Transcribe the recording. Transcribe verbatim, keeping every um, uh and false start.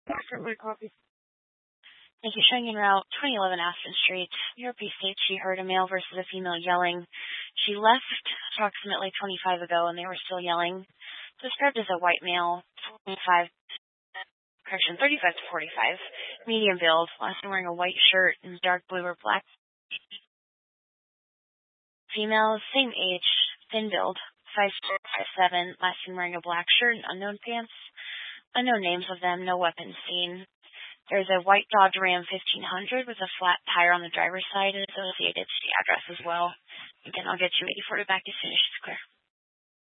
My copy. Thank you. Showing en route twenty eleven Aspen Street. Europe states she heard a male versus a female yelling. She left approximately twenty-five ago and they were still yelling. Described as a white male, twenty-five, correction, thirty-five to forty-five, medium build, last time wearing a white shirt and dark blue or black. Female, same age, thin build, five four, five seven, last time wearing a black shirt and unknown pants. Unknown names of them, no weapons seen. There's a white Dodge Ram fifteen hundred with a flat tire on the driver's side and associated to the address as well. Again, I'll get you eighty-four to back as soon as she's clear.